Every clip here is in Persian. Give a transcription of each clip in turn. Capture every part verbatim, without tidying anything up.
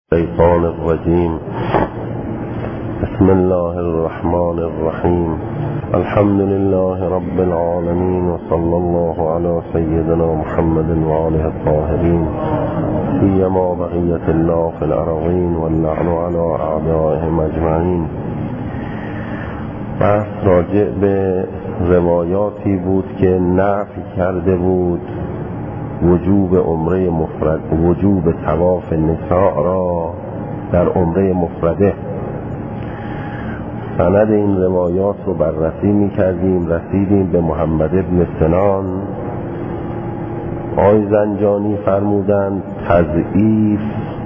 الشيطان الرجيم. بسم الله الرحمن الرحيم. الحمد لله رب العالمين، وصلى الله على سيدنا محمد وآله الطاهرين، سيما بقية الله في الأرضين، واللعن على أعدائهم أجمعين. بحث راجع به روایاتی بود که نفی کرده بود وجوب عمره مفرد، وجوب طواف نساء را در عمره مفرده. سند این روایات رو بررسی می کردیم، رسیدیم به محمد ابن سنان. آقای زنجانی فرمودند تضعیف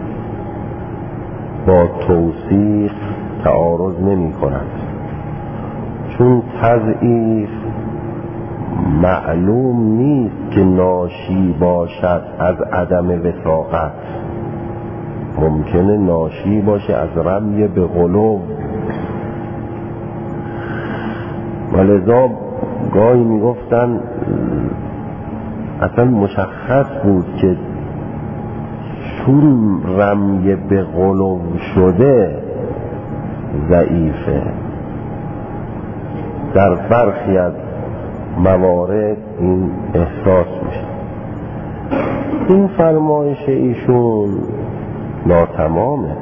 با توثیق تعارض نمی کند، چون تضعیف معلوم نیست که ناشی باشد از عدم وثاقت، ممکنه ناشی باشه از رمی به غلو، ولذا گاهی میگفتن اصلا مشخص بود که چون رمی به غلو شده ضعیفه. در برخی از موارد این احساس میشه. این فرمایش ایشون ناتمامه.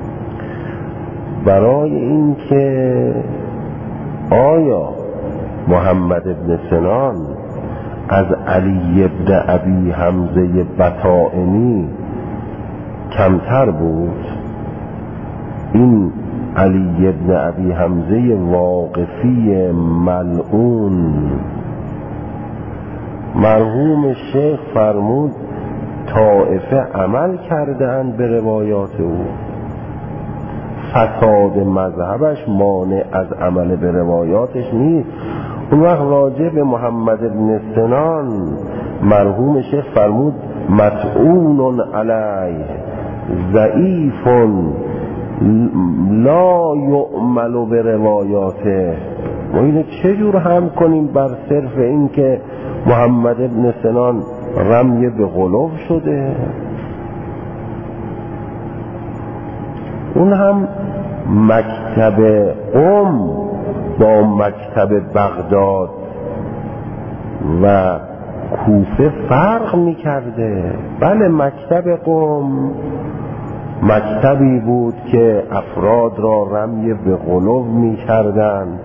برای اینکه آیا محمد ابن سنان از علی ابن ابی حمزه بطائنی کمتر بود؟ این علی ابن ابی حمزه واقفی ملعون، مرحوم شیخ فرمود طائفه عمل کردند به روایات او، فساد مذهبش مانع از عمل به روایاتش نیست. اون وقت راجع به محمد ابن سنان مرحوم شیخ فرمود مطعون علیه ضعیف لا یعمل به روایاته. ما اینو چجور هم کنیم بر صرف این که محمد ابن سنان رمی به غلو شده؟ اون هم مکتب قم با مکتب بغداد و کوفه فرق می کرده. بله، مکتب قم مکتبی بود که افراد را رمی به غلو می کردند،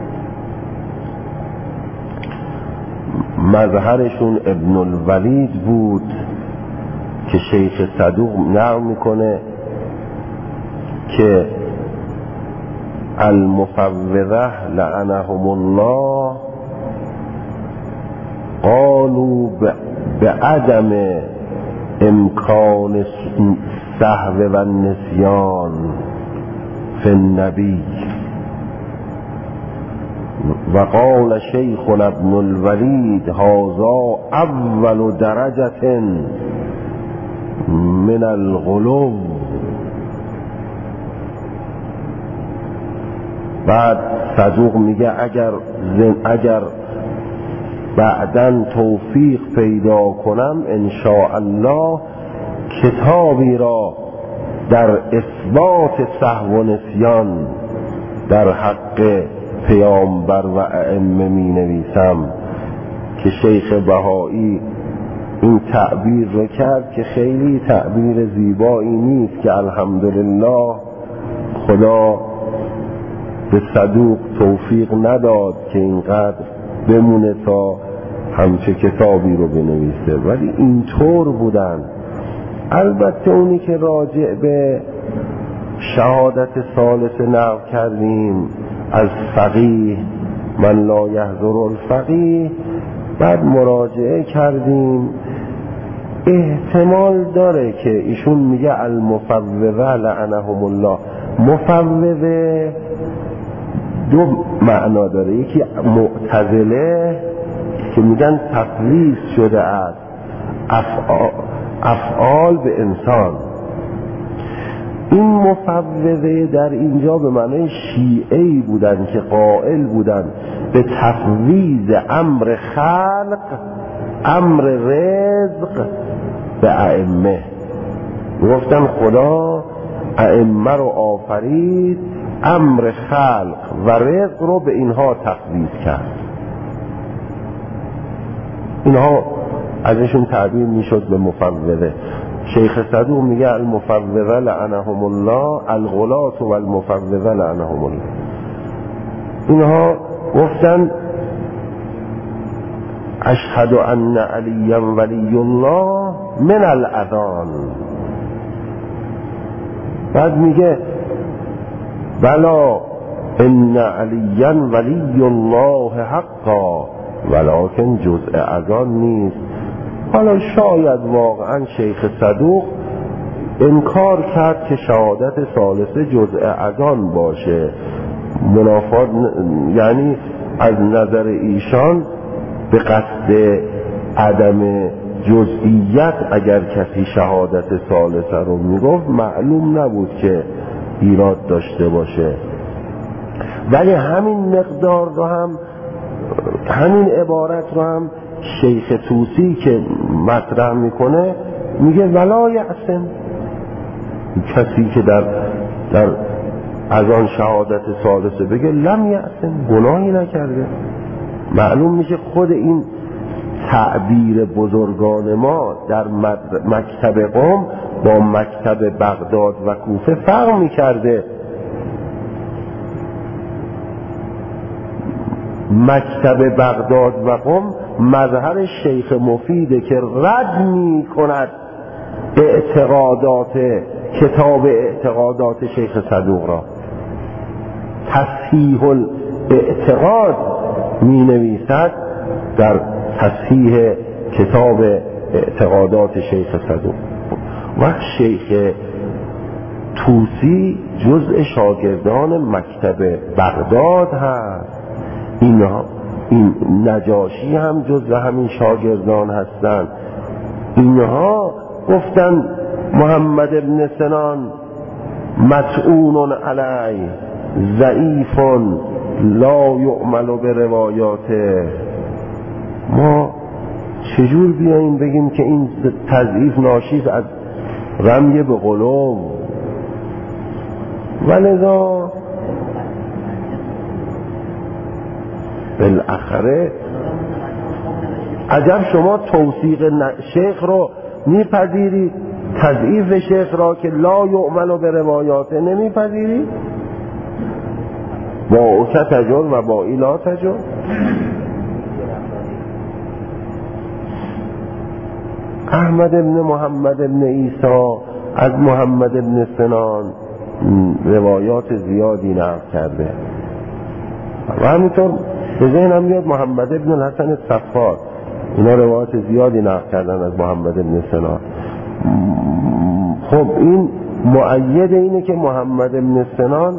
مظهرشون ابن الولید بود که شیخ صدوق نقل میکنه که المفوضه لعنهم الله قالوا بعدم امکان سهو و نسیان فی النبی، و قال شیخنا ابن الولید هذا اول درجة من الغلو. بعد صدوق میگه اگر زن اگر بعداً توفیق پیدا کنم ان شاء الله کتابی را در اثبات سهو و نسیان در حق پیامبر و ائمه می نویسم، که شیخ بهایی این تعبیر رو کرد که خیلی تعبیر زیبایی نیست، که الحمدلله خدا به صدوق توفیق نداد که اینقدر بمونه تا همچه کتابی رو بنویسه، ولی اینطور بودن. البته اونی که راجع به شهادت ثالث نقل کردیم از فقیه من لا یحضر الفقیه، بعد مراجعه کردیم، احتمال داره که ایشون میگه المفوضه لعنهم الله. مفوضه دو معنا داره، یکی معتزله که میگن تفویض شده از افعال, افعال به انسان. این مفوضه در اینجا به معنی شیعه‌ای بودن که قائل بودن به تفویض امر خلق، امر رزق به ائمه. گفتن خدا ائمه رو آفرید، امر خلق و رزق رو به اینها تفویض کرد. اینها ازشون تعبیر میشد به مفوضه. شیخ صدوق میگه المفوضه لعنهم الله، الغلاة و المفوضه لعنهم الله. اینها گفتن اشهد ان علیا ولی الله من الاذان. بعد میگه بلا ان علیا ولی الله حقا ولکن جزء اذان نیست. حالا شاید واقعا شیخ صدوق انکار کرد که شهادت ثالثه جزء اذان باشه، منافات، یعنی از نظر ایشان به قصد عدم جزئیت اگر کسی شهادت ثالثه رو میگفت معلوم نبود که ایراد داشته باشه. ولی همین مقدار رو هم، همین عبارت رو هم شیخ طوسی که مطرح میکنه میگه ولا یعصم، کسی که در در از آن شهادت ثالثه بگه لم یعصم، گناهی نکرده. معلوم میشه خود این تعبیر بزرگان ما در مکتب قم با مکتب بغداد و کوفه فرق میکرده. مکتب بغداد و قم مظهر شیخ مفیده که رد می کند اعتقادات کتاب اعتقادات شیخ صدوق را. تصحیح الاعتقاد می نویسد در تصحیح کتاب اعتقادات شیخ صدوق. و شیخ طوسی جزء شاگردان مکتب بغداد هست. اینها این نجاشی هم جزء همین شاگردان هستند. اینها گفتن محمد ابن سنان مطعون علی ضعیف لا یعمل به روایاته. ما چجور بیاییم بگیم که این تضعیف ناشی از رمی به قلوب؟ ولذا بالاخره عجب شما توثیق شیخ رو میپذیری، تضعیف شیخ را که لا یعمل به روایاته نمیپذیری؟ با او تجر و با ای لا تجر. احمد ابن محمد ابن عیسی از محمد ابن سنان روایات زیادی نقل کرده و همینطور به ذهنم میاد محمد ابن الحسن الصفار، اینا روایات زیادی نقل کردن از محمد ابن سنان. خب این مؤید اینه که محمد ابن سنان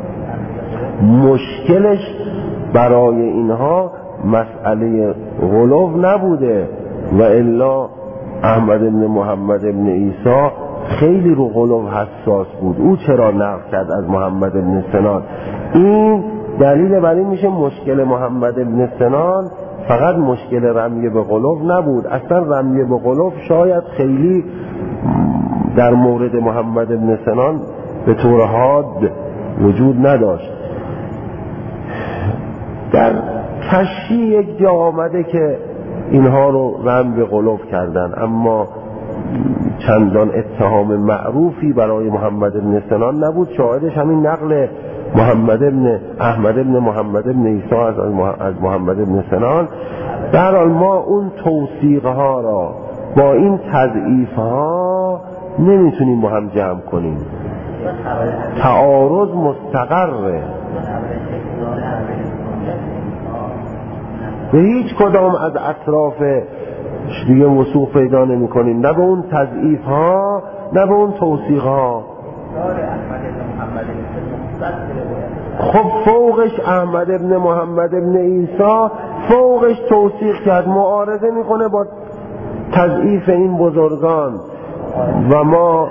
مشکلش برای اینها مسئله غلو نبوده و الا احمد ابن محمد ابن عیسی خیلی رو غلو حساس بود. او چرا نقل کرد از محمد ابن سنان؟ این دلیل بر این میشه مشکل محمد ابن سنان فقط مشکل رمی به غلو نبود. اصلا رمی به غلو شاید خیلی در مورد محمد ابن سنان به طور حاد وجود نداشت. در کشی یک جا آمده که اینها رو رم به غلو کردن، اما چندان اتهام معروفی برای محمد ابن سنان نبود. شاهدش همین نقل محمد ابن احمد ابن محمد ابن عیسی از از محمد ابن سنان. در حال ما اون توثیق ها را با این تضعیف ها نمیتونیم با هم جمع کنیم. تعارض مستقره. به هیچ کدام از اطراف دیگه وثوق پیدا نمی کنیم، نه به اون تضعیف ها نه به اون توثیق ها. خب فوقش احمد ابن محمد ابن عیسی فوقش توثیق کرد، معارضه میکنه با تضعیف این بزرگان و ما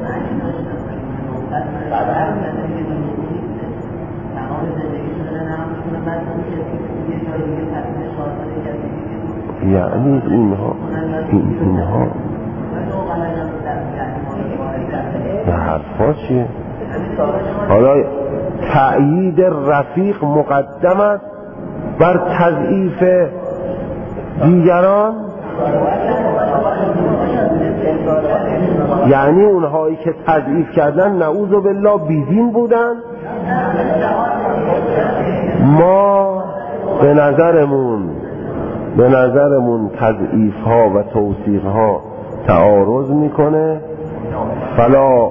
یعنی اینها این اینها این حرفا چیه؟ حالا تأیید رفیق مقدم است بر تضعیف دیگران، یعنی اونهایی که تضعیف کردن نعوذ بالله بیدین بودن. ما به نظرمون به نظرمون تضعیف ها و توصیف ها تعارض میکنه. فلا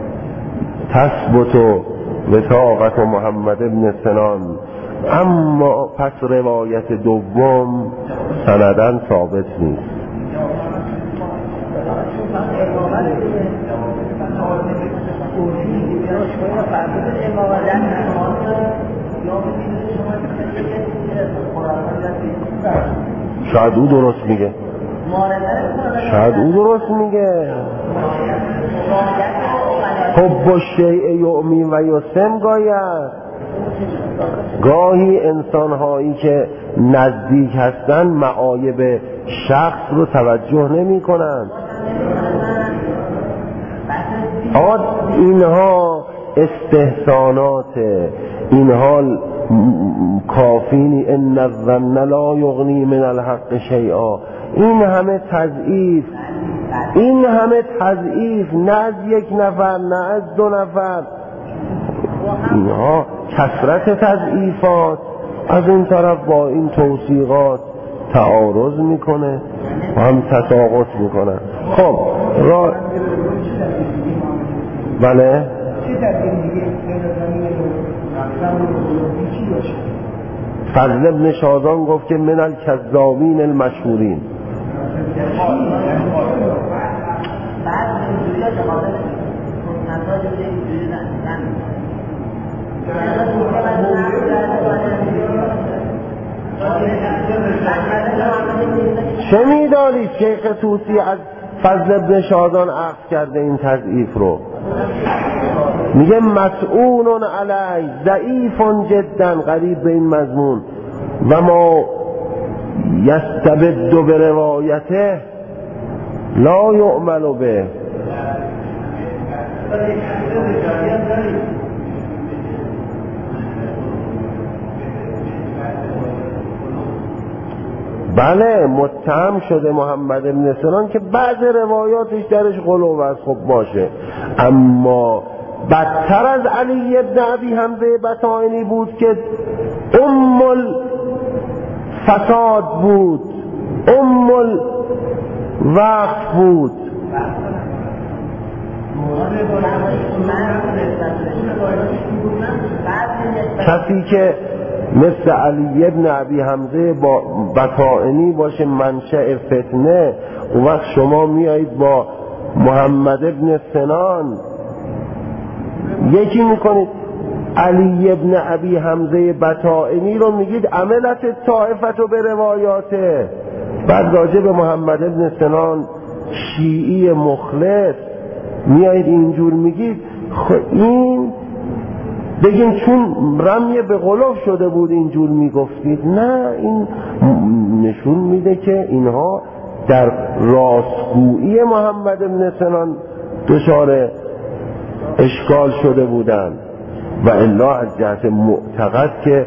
تثبت وثاقت محمد ابن سنان، اما پس روایت دوم سندن ثابت نیست. شاید او درست میگه، شاید او درست میگه. حب الشیء یعمی و یسم گاید. گاهی انسان هایی که نزدیک هستن معایب شخص رو توجه نمی کنند. آقا اینها استحسانات، اینها کافینی ان الظن لا یغنی من الحق شیئا. این همه تضعیف، این همه تضعیف، نه از یک نفر نه از دو نفر، اینها کثرت تضعیفات از این طرف با این توصیقات تعارض میکنه و هم تساقط میکنه. خب را بله فضل ابن شازان گفت که من الکذابین المشهورین. چه میدانید شیخ طوسی از فضل ابن شازان اخذ کرده این تضعیف رو؟ میگه مسئول علی ضعیف جدا، قریب به این مضمون، و ما یستبد به روایته لا یعمل به. بله متهم شده محمد بن سنان که بعض روایاتش درش غلو است. خب باشه، اما بدتر از علی ابن ابی حمزه بطائنی بود که ام الفساد بود، ام الوقت بود. کسی که مثل علی ابن ابی حمزه با بطائنی باشه منشأ فتنه، اون وقت شما میایید با محمد ابن سنان یکی میکنید. علی ابن ابی حمزه بطائنی رو میگید عملت طائفت و به روایاته، بعد راجع به محمد ابن سنان شیعی مخلص میایید اینجور میگید. خب این بگیم چون رمی به غلوف شده بود اینجور میگفتید؟ نه، این نشون میده که اینها در راستگویی محمد بن سنان دچار اشکال شده بودند و الا از جهت معتقد که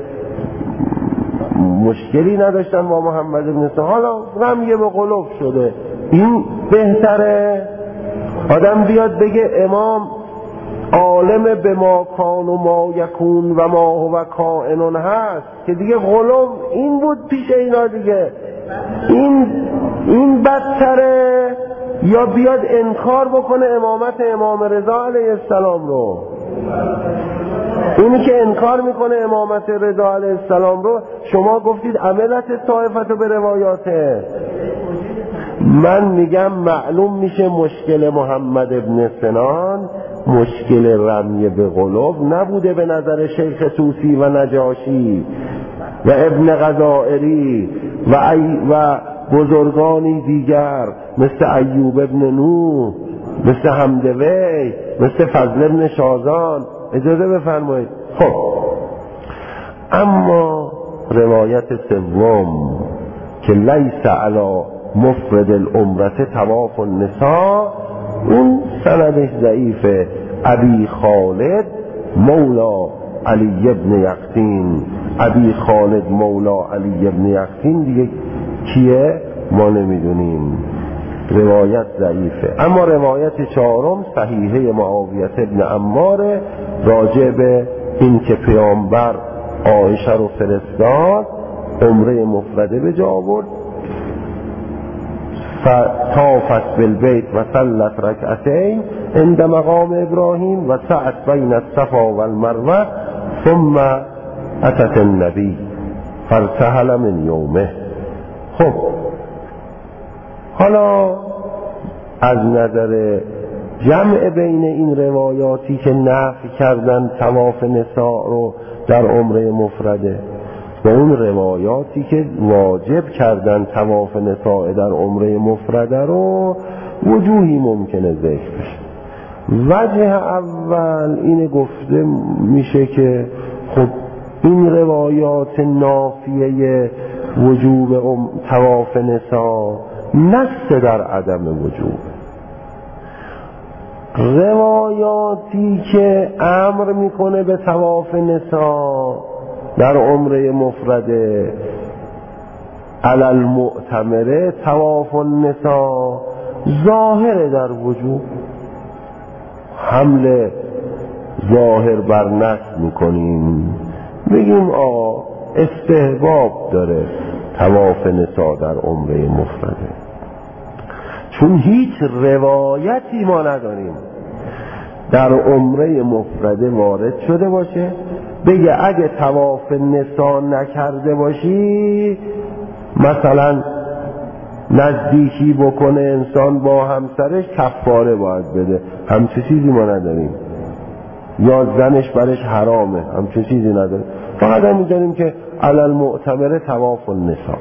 مشکلی نداشتن با محمد بن سنان. حالا رمی به غلوف شده، این بهتره آدم بیاد بگه امام عالم به ما کان و ما یکون و ما هو کائنون هست، که دیگه غلو این بود پیش اینا دیگه. این این بدتره یا بیاد انکار بکنه امامت امام رضا علیه السلام رو؟ اینی که انکار میکنه امامت رضا علیه السلام رو شما گفتید عملت طائفت به روایاته. من میگم معلوم میشه مشکل محمد ابن سنان مشکل رمی به قلوب نبوده به نظر شیخ طوسی و نجاشی و ابن غزائری و, ای و بزرگانی دیگر مثل ایوب ابن نوح، مثل حمدوی، مثل فضل ابن شازان. اجازه بفرمایید. خب اما روایت سوم که لیس علی مفرد العمرة طواف النساء اون سندش ضعیفه. ابی خالد مولا علی ابن یقطین، ابی خالد مولا علی ابن یقطین دیگه کیه ما نمیدونیم، روایت ضعیفه. اما روایت چهارم صحیحه معاویه ابن عمار راجع به این که پیامبر عایشه رو فرستاد عمره مفرده به جا آورد، طافت بالبیت و صلت رکعتین عند مقام ابراهیم و سعت بین الصفا و المروه ثم اتت النبی فارتحل من یومه. خب حالا از نظر جمع بین این روایاتی که نفی کردن طواف نساء رو در عمره مفرده و اون روایاتی که واجب کردن طواف نساء در عمره مفرده رو، وجوهی ممکنه ذکر بشه. وجه اول اینه گفته میشه که خب این روایات نافیه وجوب طواف نساء نص در عدم وجوب. روایاتی که امر میکنه به طواف نساء در عمره مفرده علی المعتمره طواف النساء ظاهر در وجوب، حمل ظاهر بر نص میکنیم، بگیم آقا استحباب داره طواف نساء در عمره مفرده، چون هیچ روایتی ما نداریم در عمره مفرده وارد شده باشه بگه اگه طواف نساء نکرده باشی مثلا نزدیکی بکنه انسان با همسرش کفاره باید بده، همچه چیزی ما نداریم. یا زنش برش حرامه، همچه چیزی نداریم. فقط هم می‌دونیم که علی المعتمره طواف النساء.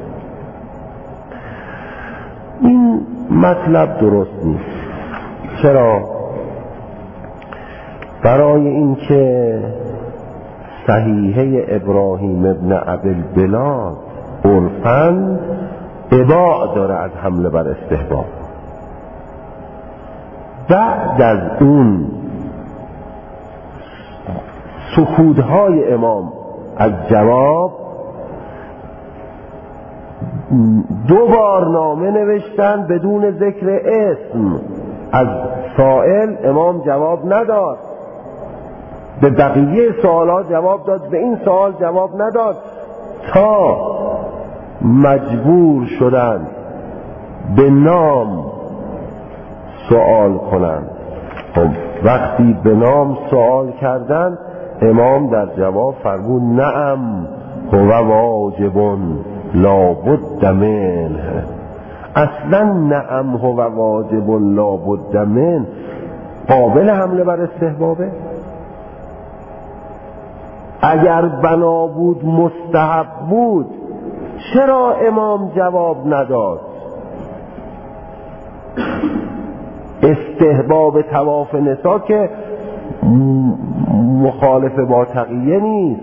این مطلب درست نیست. چرا؟ برای اینکه صحیحه ابراهیم ابن ابوالبلاد عرفاً اباع داره از حمله بر استحباب. بعد از اون سکوت‌های امام از جواب دو بار نامه نوشتن بدون ذکر اسم از سائل، امام جواب نداد. به بقیه سوالات جواب داد، به این سوال جواب نداد تا مجبور شدن به نام سوال کنند. خب وقتی به نام سوال کردن امام در جواب فرمود نعم هو واجب لابد منه. اصلا نعم هو واجب لابد منه قابل حمله بر استحبابه؟ اگر بنا بود مستحب بود چرا امام جواب نداد؟ استحباب طواف نساء که مخالف با تقیه نیست،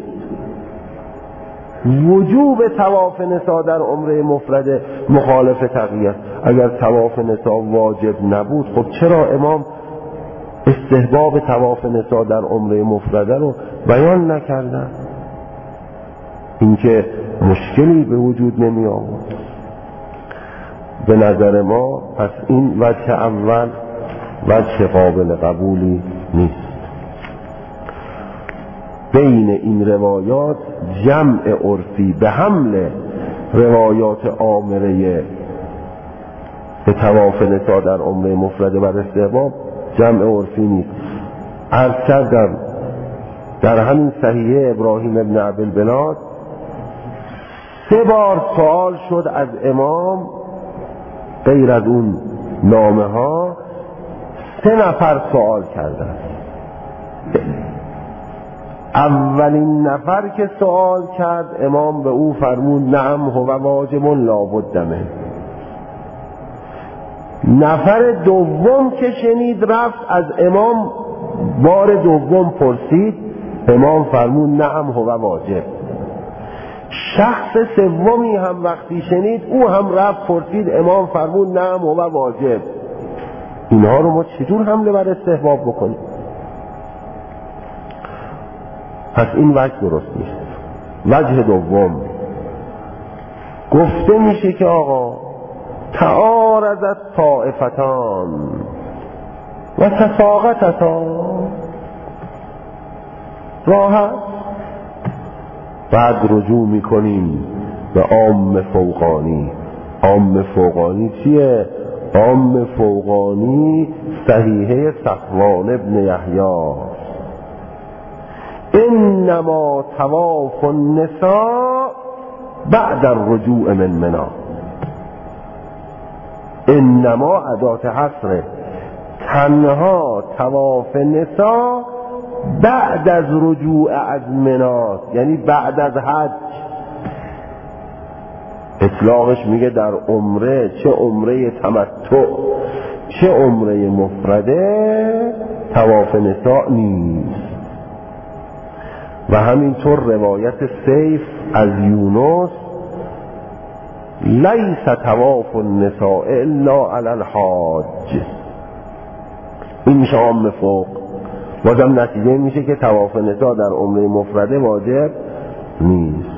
وجوب طواف نساء در عمره مفرده مخالف تقیه است. اگر طواف نساء واجب نبود خب چرا امام استحباب طواف نساء در عمره مفرده رو بیان نکردن؟ اینکه مشکلی به وجود نمی آورد. به نظر ما پس این وجه اول وجه قابل قبولی نیست. بین این روایات جمع عرفی به حمل روایات آمره به طواف نساء در عمره مفرده بر استحباب جمع عرفی نیست. عرض کردم در همین صحیحه ابراهیم ابن ابوالبلاد سه بار سوال شد از امام، غیر از اون نامه ها سه نفر سوال کردن. اولین نفر که سوال کرد امام به او فرمود نعم هو واجب لابد منه. نفر دوم که شنید رفت از امام بار دوم پرسید، امام فرمود نعم هو واجب. شخص سومی هم وقتی شنید او هم رفت پرسید، امام فرمود نعم هو واجب. اینها رو ما چجور حمله بر استحباب بکنیم؟ پس این وجه درست نیست. وجه دوم گفته میشه که آقا تعارضت طائفتان و تساقطتا، راحت بعد رجوع میکنیم به عام فوقانی. عام فوقانی چیه؟ عام فوقانی صحیحه صفوان ابن یحیی، انما طواف النساء بعد الرجوع من منا. انما ادات حصره، تنها طواف نساء بعد از رجوع از منا، یعنی بعد از حج. اطلاقش میگه در عمره، چه عمره تمتع چه عمره مفرده، طواف نساء نیست. و همینطور روایت سیف از یونس، لیس طواف النساء الا علی الحاج. این میشه عام فوق. بازم نتیجه میشه که طواف نساء در عمره مفرده واجب نیست.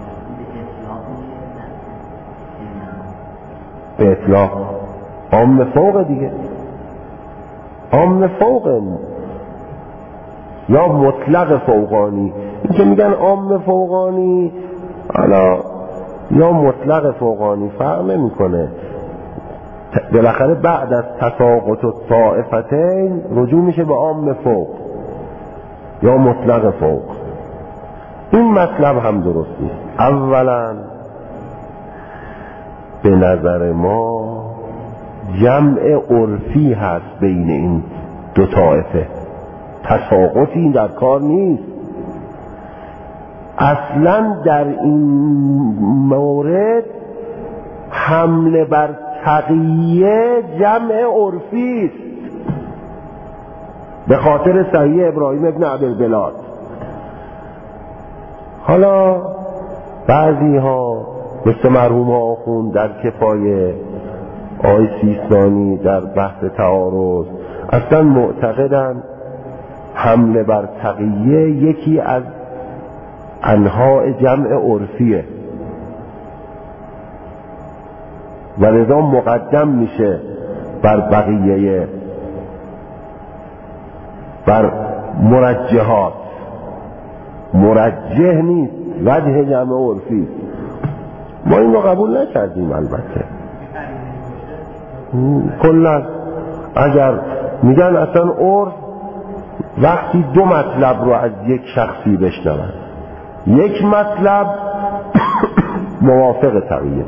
به اطلاق عام فوق دیگه، عام فوق یا مطلق فوقانی. این که میگن عام فوقانی حالا یا مطلق فوقانی فرق نمیکنه، بالاخره بعد از تساقط الطائفتین رجوع میشه به عام فوق یا مطلق فوق. این مطلب هم درست نیست. اولا به نظر ما جمع عرفی هست بین این دو طائفه، تساقطی در کار نیست. اصلا در این مورد حمله بر تقیه جمع عرفی است، به خاطر صحیح ابراهیم ابن عبدالبلاد. حالا بعضی ها مثل مرحوم آخوند در کفایه، آقای سیستانی در بحث تعارض، اصلا معتقدن حمله بر تقیه یکی از انواع جمع عرفیه و لذا مقدم میشه بر بقیه، بر مرجحات. مرجح نیست، وجه جمع عرفی. ما این رو قبول نکردیم. البته کلا اگر میگن اصلا عرف وقتی دو مطلب رو از یک شخصی بشنون، یک مطلب موافق تقیه،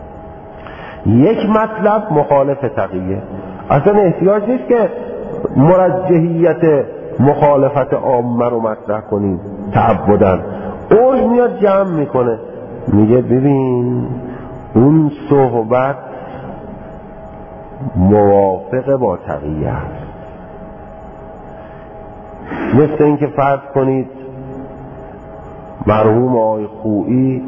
یک مطلب مخالف تقیه، اصلا احتیاج نیست که مرجحیت مخالفت عامه رو مطرح کنیم تعبداً. عرف میاد جمع میکنه، میگه ببین اون صحبت موافق با تقیه است. مثل اینکه فرض کنید مرحوم آقای خویی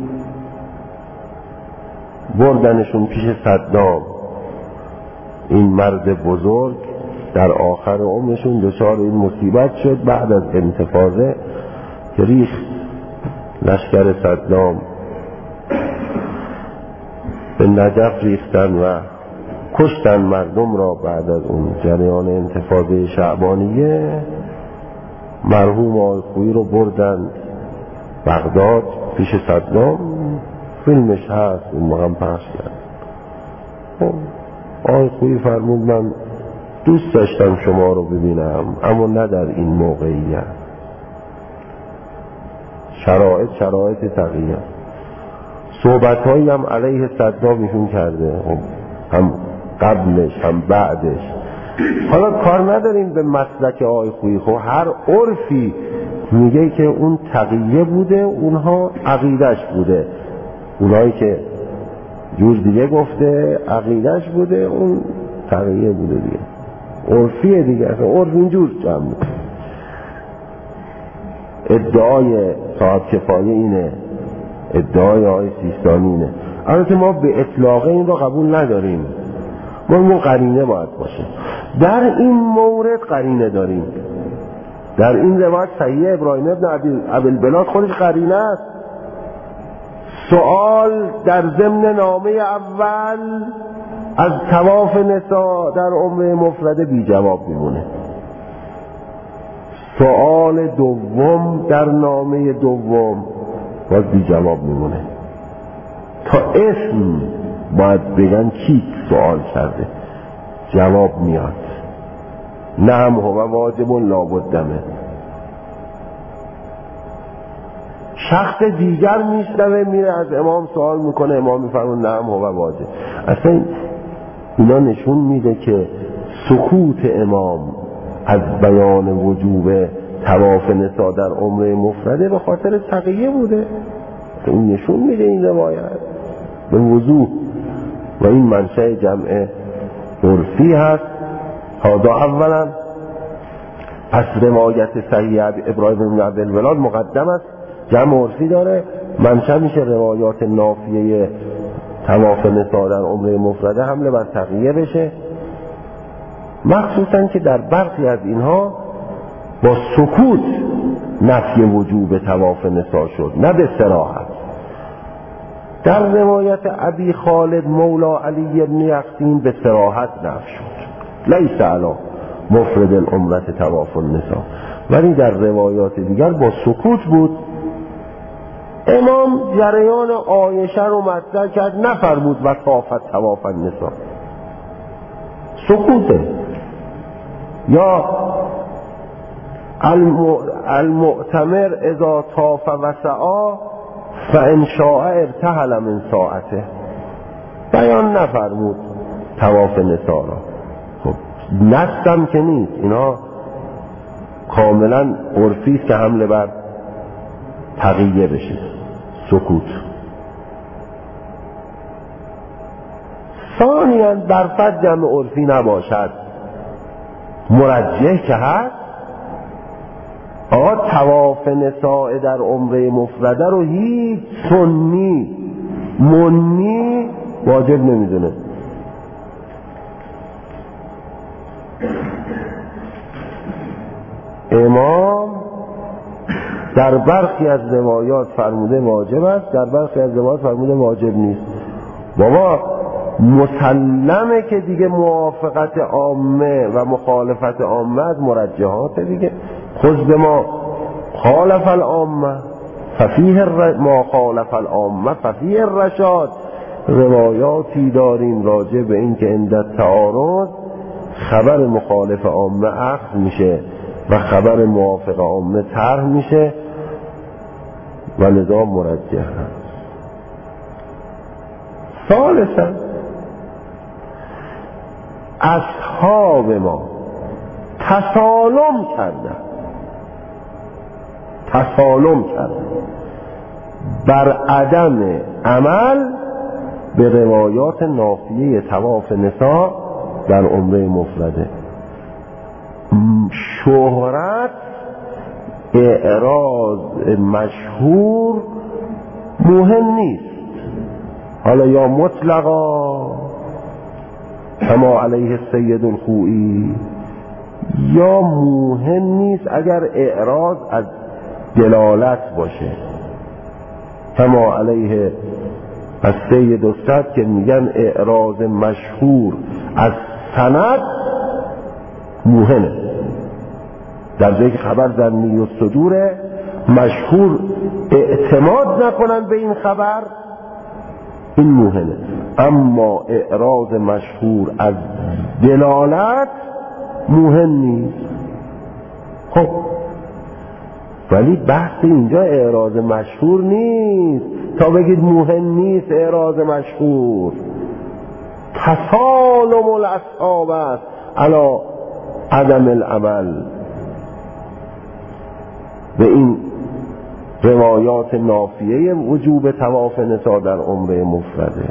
بردنشون پیش صدام، این مرد بزرگ در آخر عمرشون دچار این مصیبت شد بعد از انتفاضه که ریخت لشکر صدام به نجف ریختن و کشتن مردم را. بعد از اون جریان انتفاضه شعبانیه مرحوم آقای خویی رو بردن بغداد پیش صدام، فیلمش هست اون موقع پخش کرد. آقای خویی فرمود من دوست داشتم شما رو ببینم اما نه در این موقعیت، شرایط شرایط تقیه. صحبت هایی هم علیه صدام ایشون کرده، هم قبلش هم بعدش. حالا کار نداریم به مسلک آقای خویی، خب هر عرفی میگه که اون تقیه بوده، اونها عقیدش بوده، اونایی که جور دیگه گفته عقیدش بوده، اون تقیه بوده دیگه، عرفیه دیگه. اصلا عرف اینجور جمع میکنه. ادعای صاحب کفایه اینه، ادعای آقای سیستانی اینه. البته ما به اطلاق این رو قبول نداریم، ما اون قرینه باید باشه. در این مورد قرینه داریم. در این روایت صحیح ابراهیم ابن ابوالبلاد خودش قرینه است. سوال در ضمن نامه اول از طواف نساء در عمره مفرده بی جواب میمونه. سوال دوم در نامه دوم باز بی جواب میمونه. تا اسم باید بگن کی سوال کرده، جواب میاد. نعم هو واجب لابدمه. شخص دیگر میشنوه میره از امام سوال میکنه، امام میفرمونه نعم هو واجب. اصلا اینا نشون میده که سکوت امام از بیان وجوب طواف نساء در عمره مفرده به خاطر تقیه بوده. این نشون میده این روایت به وضوح و این منشأ جمع عرفی هست. هذا اولا. پس روایت صحیح ابراهیم بن ابوالبلاد مقدم است، جمع عرفی داره، منشأ میشه روایات نافیه طواف نساء در عمره مفرده حمله بر تقیه بشه، مخصوصا که در برخی از اینها با سکوت نفی وجوب طواف نساء شد، نه به صراحت. در روایت ابی خالد مولا علی بن یقطین به صراحت نفی شد، لیس علی مفرد العمره طواف النساء، ولی در روایات دیگر با سکوت بود. امام جریان عایشه رو مطرح کرد، نفرمود و طافت طواف النساء، سکوته. یا المؤتمر اذا طاف و سعی فان شاء ارتحل من ساعته، بیان نفرمود طواف نساء را. خب نستم که نیست، اینا کاملا عرفی است که حمله بر تقیه بشه، سکوت. ثانیاً برفت جمع عرفی نباشد، مرجح که هست، آقا طواف نساء در عمره مفرده رو هیچ سنی منی واجب نمیدونه. امام در برخی از روایات فرموده واجب است، در برخی از روایات فرموده واجب نیست. بابا مسلمه که دیگه موافقت عامه و مخالفت عامه از مرجحات دیگه. خود به ما خالف العامه ففیه الر... ما خالف العامه ففیه الرشاد. روایاتی داریم راجع به این که عند تعارض خبر مخالف عامه اخذ میشه و خبر موافق عامه طرح میشه و لذا مرجح هست. ثالثا اصحاب ما تسالم کردن تسالم کردن بر عدم عمل به روایات نافیه طواف نساء در عمره مفرده. شهرت اعراض مشهور مهم نیست، حالا یا مطلقا کما علیه السید الخوئی، یا مهم نیست اگر اعراض از دلالت باشه کما علیه السید الصد که میگن اعراض مشهور از سند مهمه، در جایی که خبر ظنی و صدوره مشهور اعتماد نکنن به این خبر، این مهمه. اما اعراض مشهور از دلالت مهم نیست. خب ولی بحث اینجا اعراض مشهور نیست تا بگید مهم نیست اعراض مشهور. تسالم الاصحاب است علی عدم العمل به این روایات نافیه وجوب طواف نساء در عمره مفرده.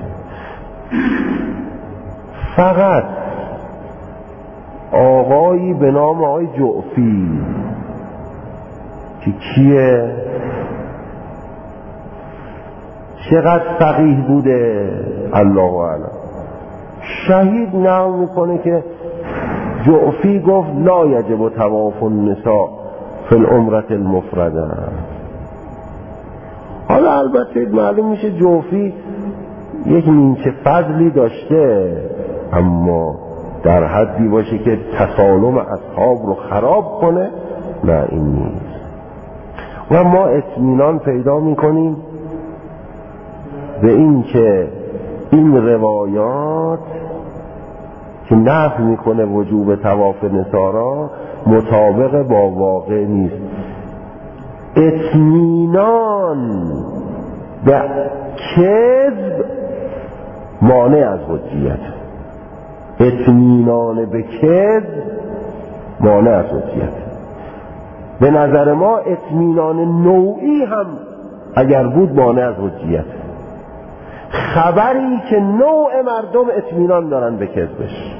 فقط آقایی به نام آقای جعفی که کیه؟ چقدر فقیه بوده الله اعلم، شهید نام میکنه که جعفی گفت لا یجب طواف النساء فی العمرة المفرده. حالا البته معلوم میشه جعفی یک نیمچه فضلی داشته، اما در حدی باشه که تسالم اصحاب رو خراب کنه، نه این نیست. و ما اطمینان پیدا میکنیم به این که این روایات که نفی میکنه وجوب طواف نساء را مطابق با واقع نیست. اطمینان به کذب مانع از حجیت، اطمینان به کذب مانع از حجیت. به نظر ما اطمینان نوعی هم اگر بود مانع از حجیت. خبری که نوع مردم اطمینان دارن به کذبش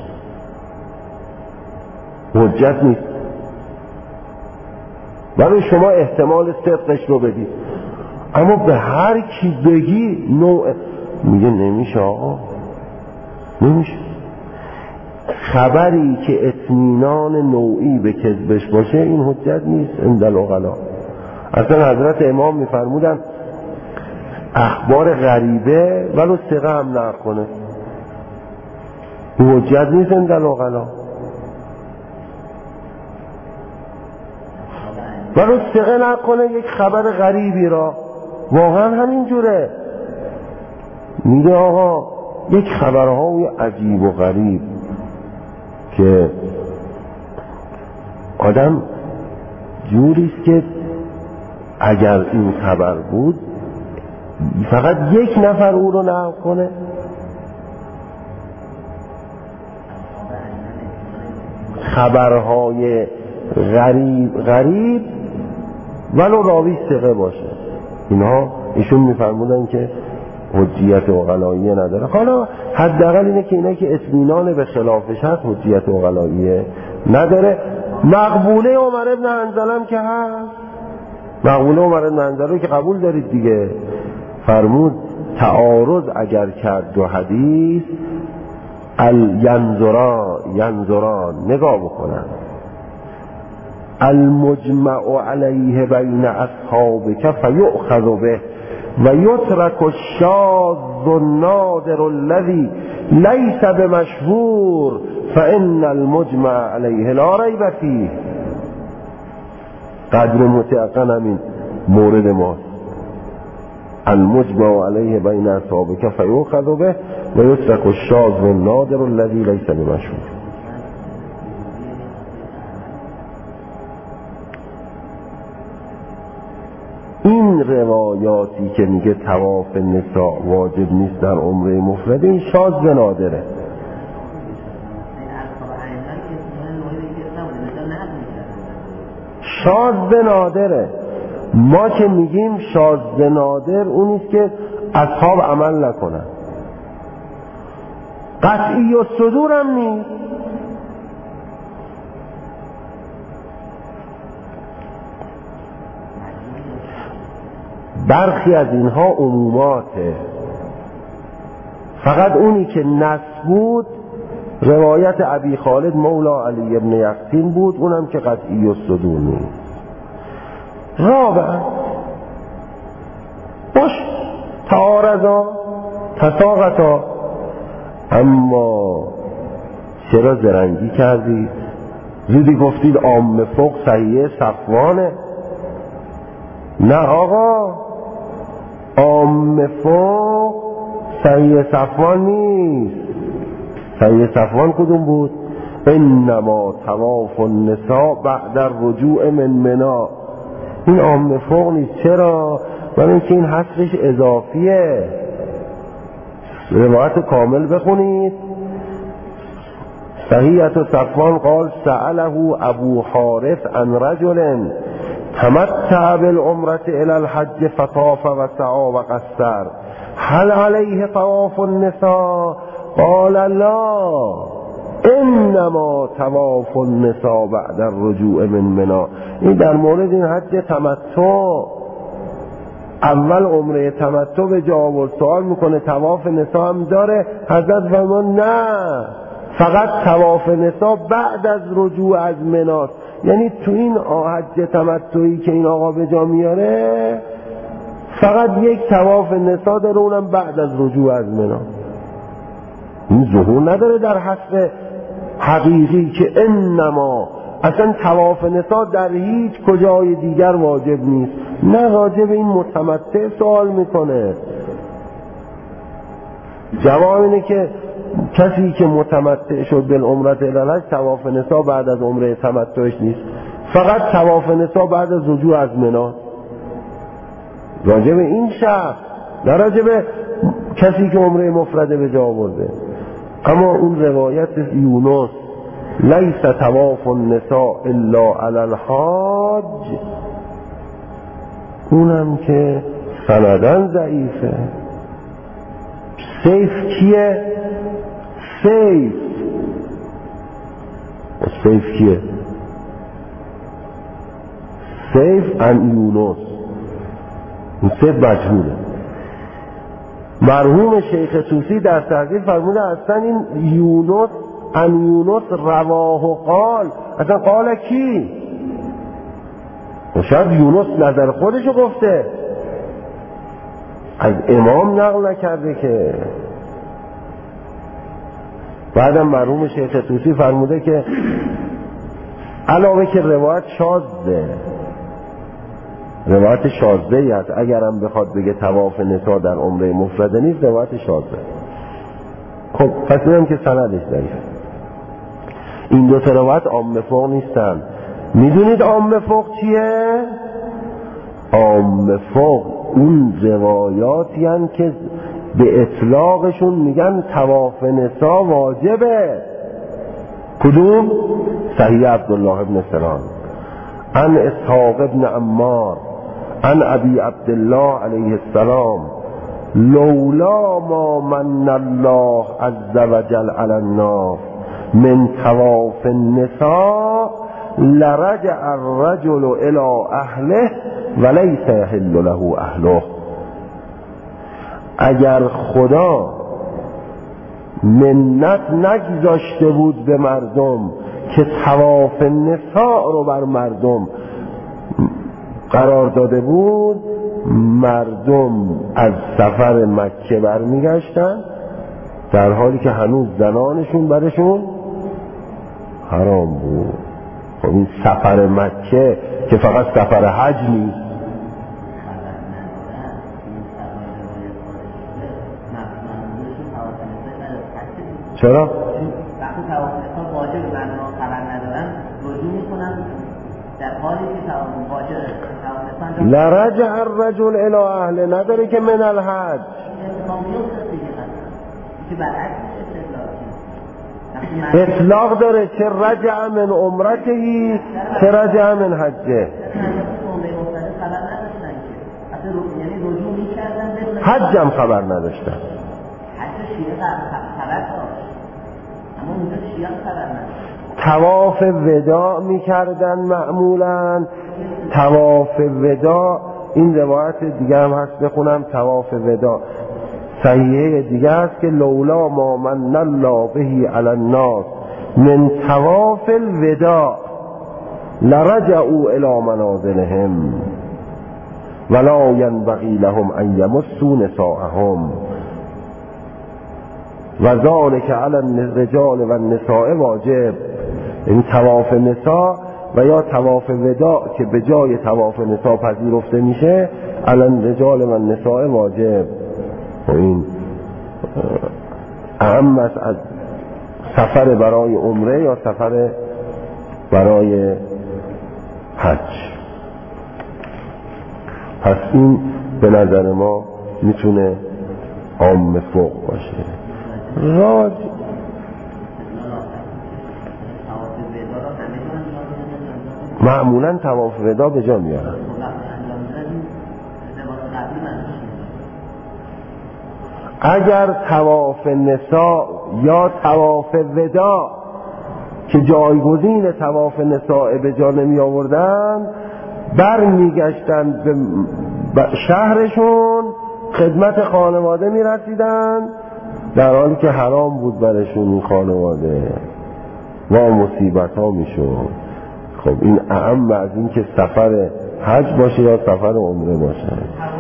حجت نیست. ولی شما احتمال صدقش رو بدید، اما به هر کی بگی نوع، میگه نمیشه آقا، نمیشه. خبری که اطمینان نوعی به کذبش باشه این حجت نیست عند العقلا. اصلا حضرت امام میفرمودن اخبار غریبه ولو ثقه هم نقل کنه این حجت نیست عند العقلا. ولو ثقه نقل کنه یک خبر غریبی را، واقعا همین جوره. میگه آقا یک خبرهای عجیب و غریب که آدم جوریست که اگر این خبر بود فقط یک نفر او رو نقل کنه. خبرهای غریب غریب ولو راوی ثقه باشه، اینها ایشون میفرمودن که حجیت عقلائیه نداره. حالا حداقل اینه که اینا که اطمینان به خلافش هست حجیت عقلائیه نداره. مقبوله عمر بن حنظله که هست، مقبوله عمر بن حنظله که قبول دارید دیگه. فرمود تعارض اگر کرد دو حدیث ینظران ینظران نگاه بکنن المجمع علیه بین اصحابک فیؤخذ به و یترک الشاذ النادر الذی لیس بمشهور فان المجمع علیه لا ریب فیه. قدر متعقن همین مورد ماست. المجمع علیه بین اصحابک فیؤخذ به و یترک الشاذ النادر الذی لیس بمشهور. این روایاتی که میگه طواف نساء واجب نیست در عمره مفرده این شاذ و نادره. شاذ و نادره. ما که میگیم شاذ و نادر اونیست که اصحاب عمل نکنن. قطعی و صدور هم نیست. برخی از اینها عموماته، فقط اونی که نص بود روایت ابی خالد مولا علی ابن یقطین بود، اونم که قطعی و صدور نیست. رابعا باش تعارضا تساقطا، اما چرا زرنگی کردید؟ زودی گفتید عام فوق صحیح صفوانه. نه آقا، عام فوق صحیح صفوان نیست. صحیح صفوان کدوم بود؟ انما طواف النساء بعد الرجوع من منی. این عام فوق نیست. چرا؟ برای اینکه این حصرش اضافیه. روایت کامل بخونید. صحیحت صفوان قال سأله ابو حارث عن رجل تمتع بالعمرة الى الحج فطاف وسعى وقصر هل عليه طواف النساء؟ قال لا انما طواف النساء بعد الرجوع من منی. این در مورد این حج تمتع، اول عمره تمتع به جا آورد، سوال میکنه طواف نساء هم داره؟ حضرت فرمان نه فقط طواف نسا بعد از رجوع از مناست. یعنی تو این حج تمتعی که این آقا به جا میاره فقط یک طواف نسا داره، اونم بعد از رجوع از منا. این ظهور نداره در حسب حقیقی که انما اصلا طواف نسا در هیچ کجای دیگر واجب نیست. نه، واجب این متمتع سوال میکنه. جواب اینه که کسی که متمتع شد بالعمرة الی الحج طواف نسا بعد از عمره تمتعش نیست، فقط طواف نسا بعد از رجوع از منا. راجب این شخص، نه راجب کسی که عمره مفرده به جا آورده. اما اون روایت یونس لیس طواف النساء الا علی الحاج، اونم که سندن ضعیفه. سیف کیه؟ سیف سیف کیه؟ سیف ان یونس، این سیف مجهوله. مرحوم شیخ طوسی در تحقیق فرموده اصلا این یونس ان یونس رواه و قال، اصلا قال کی؟ شاید یونس نظر خودشو گفته، از امام نقل نکرده که. بعدم مرحوم شیخ طوسی فرموده که علاوه که روایت شاذه، روایت شاذه ای هست، اگرم بخواد بگه طواف نسا در عمره مفرده نیست، روایت شاذه. خب پس میگم که سندش ضعیفه. این دو تا روایت عام فوق نیستن. میدونید عام فوق چیه؟ عام فوق اون روایاتی هن که به اطلاقشون میگن طواف نسا واجبه. کدوم؟ صحیح عبدالله ابن سلام، عن اسحاق ابن عمار، عن ابی عبدالله علیه السلام، لولا ما من الله عز وجل علی الناس من طواف النساء لرجع الرجل الى اهله ولیس یحل له اهله. اگر خدا منت نگذاشته بود به مردم که طواف نساء رو بر مردم قرار داده بود، مردم از سفر مکه برمیگشتن در حالی که هنوز زنانشون برشون حرام بود. خب این سفر مکه که فقط سفر حج نیست. چرا؟ وقتی طواف نساء واجب مردم خبر ندارن رجوع میکنن در حالی که طواف واجب طواف نساء لرجع الرجل الى اهله، نداره که من الحج. اطلاق داره، چه رجع من عمرتهی چه رجع من حجه. حج هم خبر نداشتن. طواف وداع میکردن معمولا. طواف وداع این روایت دیگه هم هست، بخونم. طواف وداع صحیحه دیگه هست که لولا ما من الله بهی علی الناس من طواف الوداع لرجعوا الی منازلهم ولا ینبغی لهم ان یمسوا نساءهم و ذالک علی الرجال و النساء واجب. این طواف نساء و یا طواف وداع که به جای طواف نساء پذیرفته میشه، علی الرجال و النساء واجب. و این اهم است از سفر برای عمره یا سفر برای حج. پس این به نظر ما میتونه عام فوق باشه. راج معمولا طواف وداع به جا میارن. اگر طواف نساء یا طواف وداع که جایگزین طواف نساء به جا نمی آوردن، بر می گشتن به شهرشون، خدمت خانواده می رسیدن در حالی که حرام بود برشون این خانواده و مصیبت ها میشد. خب این اعم از این که سفر حج باشه یا سفر عمره باشه.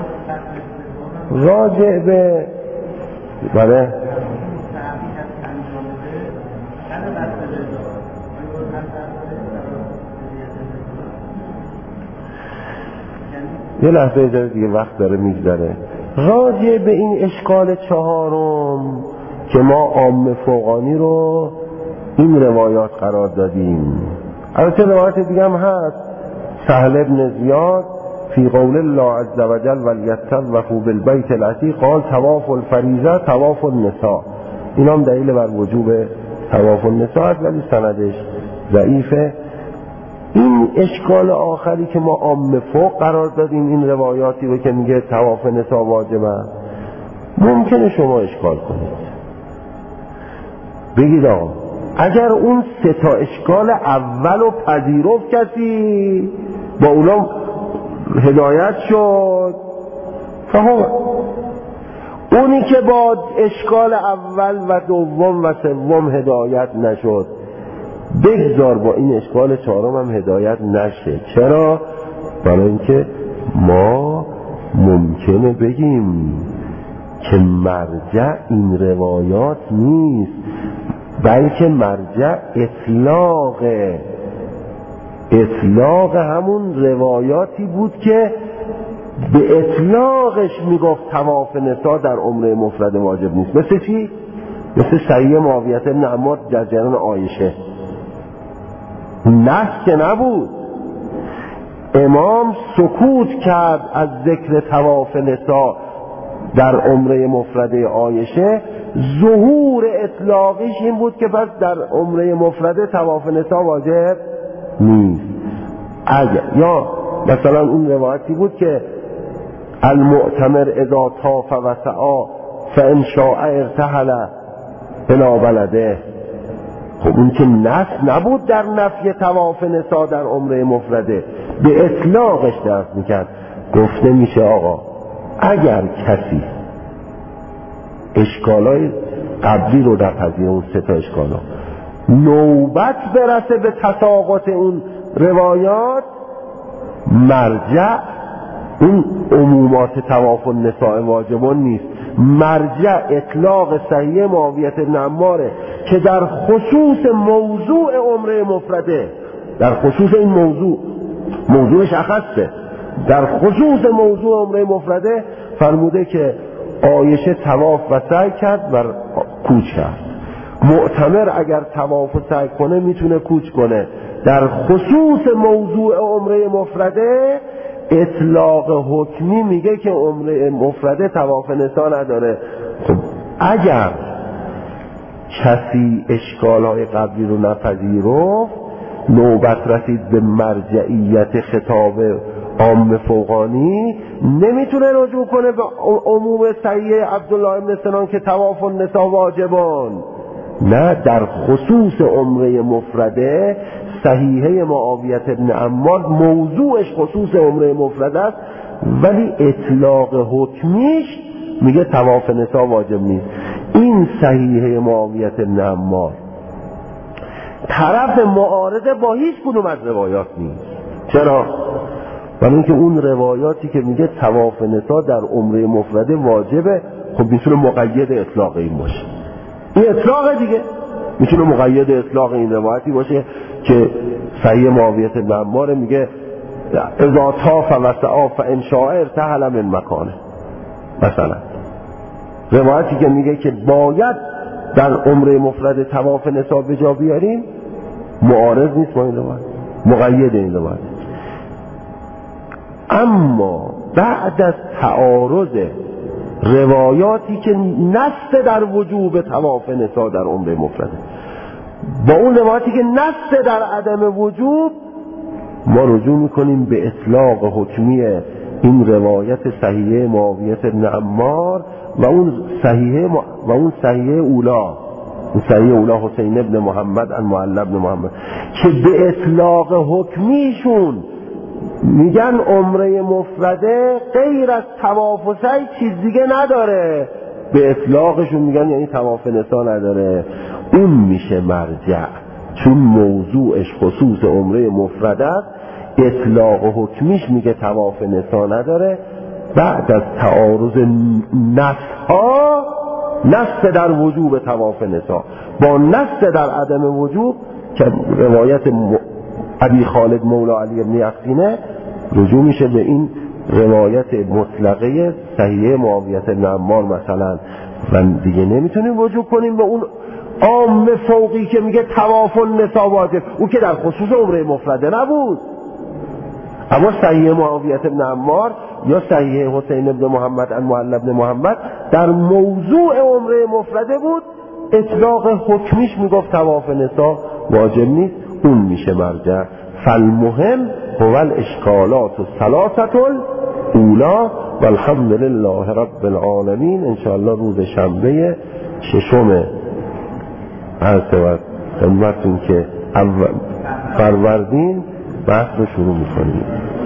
راجع به بله یه لحظه اجازه دیگه، وقت داره میگذره. راجع به این اشکال چهارم که ما عام فوقانی رو این روایات قرار دادیم. البته روایت دیگه هم هست. سهل ابن زیاد فی قول الله عز وجل ولیطوفوا بالبیت العتیق قال طواف الفریضه طواف النساء. این هم دلیل بر وجوب طواف النساء است ولی سندش ضعیفه. این اشکال آخری که ما عام فوق قرار دادیم، این روایاتی رو که میگه طواف نساء واجبه، ممکنه شما اشکال کنید بگید آقا اگر اون سه تا اشکال اول رو پذیرفت کسی با اونا هدایت شد، فهم اونی که با اشکال اول و دوم و سوم هدایت نشد بگذار با این اشکال چهارم هم هدایت نشه. چرا؟ برای اینکه ما ممکنه بگیم که مرجع این روایات نیست، بلکه مرجع اطلاق اطلاق همون روایاتی بود که به اطلاقش میگفت طواف نساء در عمره مفرد واجب نیست. مثل چی؟ مثل صحیح معاویه بن عمار در جریان عایشه. نص که نبود، امام سکوت کرد از ذکر طواف نساء در عمره مفرده عایشه. ظهور اطلاقیش این بود که پس در عمره مفرده طواف نساء واجب نیست. اگر یا مثلا اون روایتی بود که المعتمر اذا طاف و سعی فان شاء ارتحل الى بلده. خب اون که نص نبود در نفی طواف نساء در عمره مفرده، به اطلاقش درس میکرد. گفته میشه آقا اگر کسی اشکالای قبلی رو نپذیره، اون سه تا اشکالا نوبت برسه به تساقط اون روایات، مرجع اون عمومات طواف النساء واجبون نیست، مرجع اطلاق صحیح معاویه بن عماره که در خصوص موضوع عمره مفرده، در خصوص این موضوع، موضوعش اخصه، در خصوص موضوع عمره مفرده فرموده که عایشه طواف و سعی کرد و کوچ کرد. معتمر اگر طواف و سعی کنه میتونه کوچ کنه. در خصوص موضوع عمره مفرده اطلاق حکمی میگه که عمره مفرده طواف نساء نداره. خب اگر کسی اشکالهای قبلی رو نپذیرفت، نوبت رسید به مرجعیت خطاب عام فوقانی، نمیتونه رجوع کنه به عموم صحیح عبدالله بن سنان که طواف النساء واجبان. نه، در خصوص عمره مفرده صحیحه معاویه بن عمار موضوعش خصوص عمره مفرده است، ولی اطلاق حکمیش میگه طواف نساء واجب نیست. این صحیحه معاویه بن عمار طرف معارضه با هیچ کدوم از روایات نیست. چرا؟ برای اینکه اون روایاتی که میگه طواف نساء در عمره مفرده واجبه، خب میتونه مقید اطلاق این باشه. این اطلاق دیگه میتونه مقید اطلاق این روایتی باشه که صحیح معاویه بن عمار میگه اذا طاف و سعی فان شاء ارتحل من مکانه. مثلا روایتی که میگه که باید در عمره مفرد طواف نساء به جا بیاریم، معارض نیست با این روایت، مقید این روایت. اما بعد از تعارض روایاتی که نص در وجوب طواف نساء در عمره مفرده با اون روایاتی که نص در عدم وجوب، ما رجوع میکنیم به اطلاق حکمی این روایت صحیحه معاویه بن عمار و اون صحیحه م... و اون صحیحه اولا، اون صحیحه اولا حسین ابن محمد ان معلی ابن محمد که به اطلاق حکمیشون میگن عمره مفرده غیر از طواف و سعی چیز دیگه نداره. به اطلاقشون میگن یعنی طواف نسا نداره، اون میشه مرجع، چون موضوعش خصوص عمره مفرد است. اطلاق و حکمیش میگه طواف نسا نداره. بعد از تعارض نصها، نص در وجوب طواف نسا با نص در عدم وجوب که روایت ابی خالد مولا علی بن یقطینه، رجوع میشه به این روایت مطلقه صحیحه معاویه بن عمار مثلا، و دیگه نمیتونیم رجوع کنیم به اون عام فوقی که میگه طواف النساء واجب، اون که در خصوص عمره مفرده نبود. اما صحیحه معاویه بن عمار یا صحیحه حسین بن محمد عن معل بن محمد در موضوع عمره مفرده بود، اطلاق حکمیش میگفت طواف نساء واجب نیست، اون میشه مرجع. فالمهم هو الاشکالات الثلاثه الاولی والحمد لله رب العالمین. انشاءالله روز شنبه ششم عرض و خدمتتون که فروردین بحث رو شروع میکنیم.